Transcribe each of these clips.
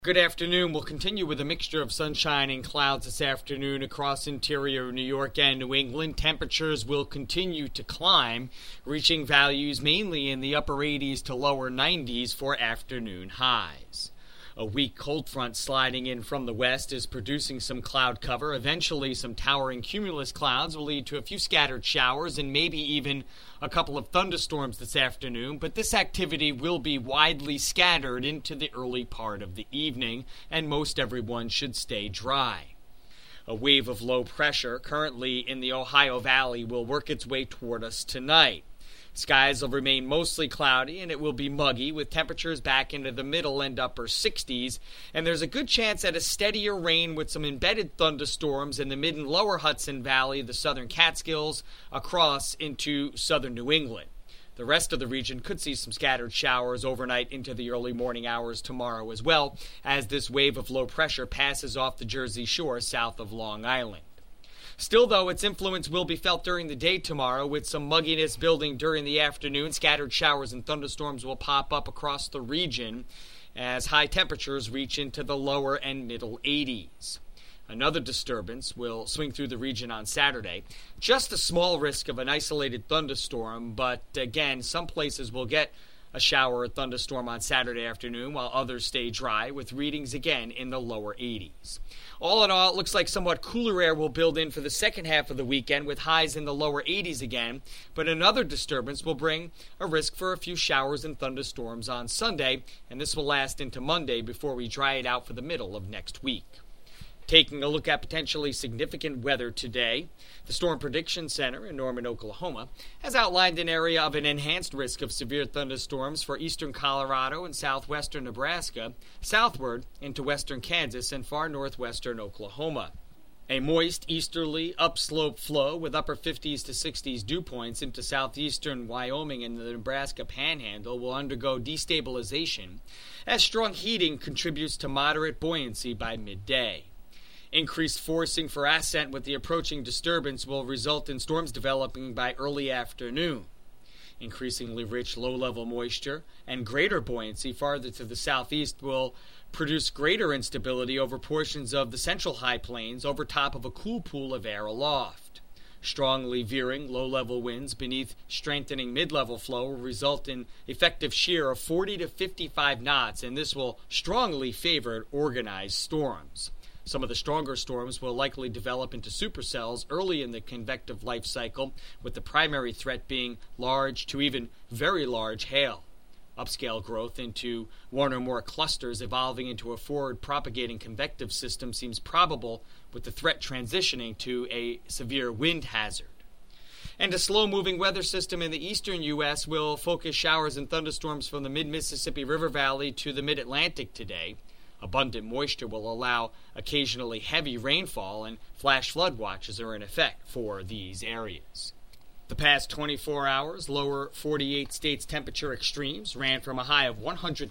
Good afternoon. We'll continue with a mixture of sunshine and clouds this afternoon across interior New York and New England. Temperatures will continue to climb, reaching values mainly in the upper 80s to lower 90s for afternoon highs. A weak cold front sliding in from the west is producing some cloud cover. Eventually, some towering cumulus clouds will lead to a few scattered showers and maybe even a couple of thunderstorms this afternoon, but this activity will be widely scattered into the early part of the evening, and most everyone should stay dry. A wave of low pressure currently in the Ohio Valley will work its way toward us tonight. Skies will remain mostly cloudy, and it will be muggy, with temperatures back into the middle and upper 60s, and there's a good chance at a steadier rain with some embedded thunderstorms in the mid and lower Hudson Valley, the southern Catskills, across into southern New England. The rest of the region could see some scattered showers overnight into the early morning hours tomorrow as well, as this wave of low pressure passes off the Jersey Shore south of Long Island. Still, though, its influence will be felt during the day tomorrow, with some mugginess building during the afternoon. Scattered showers and thunderstorms will pop up across the region as high temperatures reach into the lower and middle 80s. Another disturbance will swing through the region on Saturday. Just a small risk of an isolated thunderstorm, but again, some places will get a shower or thunderstorm on Saturday afternoon, while others stay dry, with readings again in the lower 80s. All in all, it looks like somewhat cooler air will build in for the second half of the weekend, with highs in the lower 80s again, but another disturbance will bring a risk for a few showers and thunderstorms on Sunday, and this will last into Monday before we dry it out for the middle of next week. Taking a look at potentially significant weather today, the Storm Prediction Center in Norman, Oklahoma, has outlined an area of an enhanced risk of severe thunderstorms for eastern Colorado and southwestern Nebraska, southward into western Kansas and far northwestern Oklahoma. A moist easterly upslope flow with upper 50s to 60s dew points into southeastern Wyoming and the Nebraska Panhandle will undergo destabilization as strong heating contributes to moderate buoyancy by midday. Increased forcing for ascent with the approaching disturbance will result in storms developing by early afternoon. Increasingly rich low-level moisture and greater buoyancy farther to the southeast will produce greater instability over portions of the central high plains over top of a cool pool of air aloft. Strongly veering low-level winds beneath strengthening mid-level flow will result in effective shear of 40 to 55 knots, and this will strongly favor organized storms. Some of the stronger storms will likely develop into supercells early in the convective life cycle, with the primary threat being large to even very large hail. Upscale growth into one or more clusters evolving into a forward-propagating convective system seems probable, with the threat transitioning to a severe wind hazard. And a slow-moving weather system in the eastern U.S. will focus showers and thunderstorms from the mid-Mississippi River Valley to the mid-Atlantic today. Abundant moisture will allow occasionally heavy rainfall, and flash flood watches are in effect for these areas. The past 24 hours, lower 48 states temperature extremes ran from a high of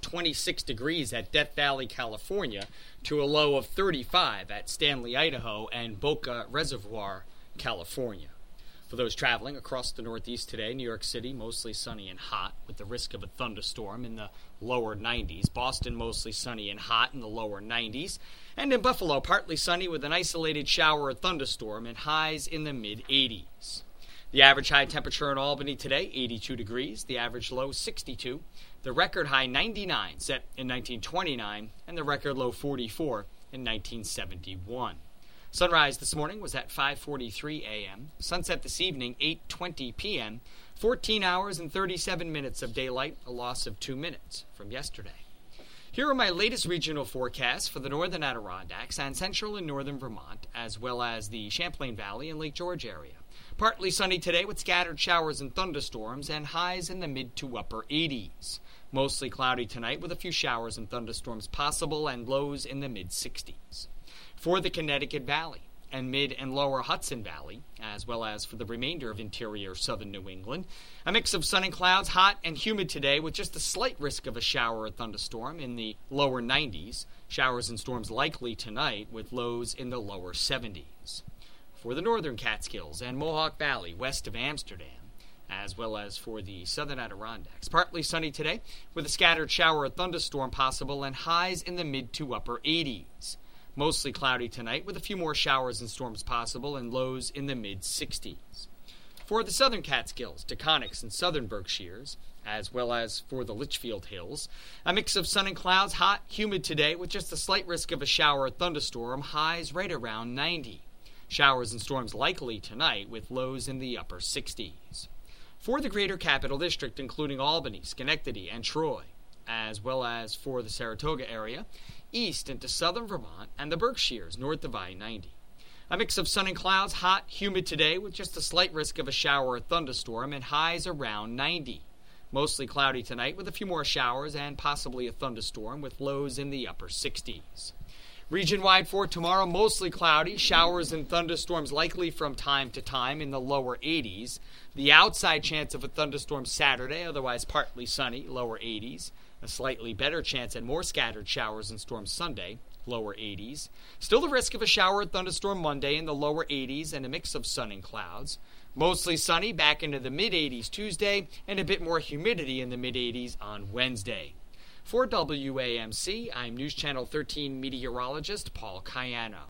126 degrees at Death Valley, California, to a low of 35 at Stanley, Idaho, and Boca Reservoir, California. For those traveling across the Northeast today, New York City mostly sunny and hot with the risk of a thunderstorm in the lower 90s. Boston mostly sunny and hot in the lower 90s. And in Buffalo, partly sunny with an isolated shower or thunderstorm and highs in the mid-80s. The average high temperature in Albany today, 82 degrees. The average low, 62. The record high, 99, set in 1929, and the record low, 44, in 1971. Sunrise this morning was at 5:43 a.m. Sunset this evening, 8:20 p.m. 14 hours and 37 minutes of daylight, a loss of 2 minutes from yesterday. Here are my latest regional forecasts for the northern Adirondacks and central and northern Vermont, as well as the Champlain Valley and Lake George area. Partly sunny today with scattered showers and thunderstorms and highs in the mid to upper 80s. Mostly cloudy tonight with a few showers and thunderstorms possible and lows in the mid-60s. For the Connecticut Valley and mid and lower Hudson Valley, as well as for the remainder of interior southern New England, a mix of sun and clouds, hot and humid today with just a slight risk of a shower or thunderstorm in the lower 90s. Showers and storms likely tonight with lows in the lower 70s. For the northern Catskills and Mohawk Valley west of Amsterdam, as well as for the southern Adirondacks. Partly sunny today, with a scattered shower or thunderstorm possible and highs in the mid to upper 80s. Mostly cloudy tonight, with a few more showers and storms possible and lows in the mid 60s. For the southern Catskills, Taconics, and southern Berkshires, as well as for the Litchfield Hills, a mix of sun and clouds, hot, humid today with just a slight risk of a shower or thunderstorm, highs right around 90. Showers and storms likely tonight with lows in the upper 60s. For the greater capital district, including Albany, Schenectady, and Troy, as well as for the Saratoga area, east into southern Vermont, and the Berkshires north of I-90. A mix of sun and clouds, hot, humid today with just a slight risk of a shower or thunderstorm and highs around 90. Mostly cloudy tonight with a few more showers and possibly a thunderstorm with lows in the upper 60s. Region-wide for tomorrow, mostly cloudy, showers and thunderstorms likely from time to time in the lower 80s. The outside chance of a thunderstorm Saturday, otherwise partly sunny, lower 80s. A slightly better chance at more scattered showers and storms Sunday, lower 80s. Still the risk of a shower or thunderstorm Monday in the lower 80s and a mix of sun and clouds. Mostly sunny, back into the mid-80s Tuesday, and a bit more humidity in the mid-80s on Wednesday. For WAMC, I'm News Channel 13 meteorologist Paul Cayano.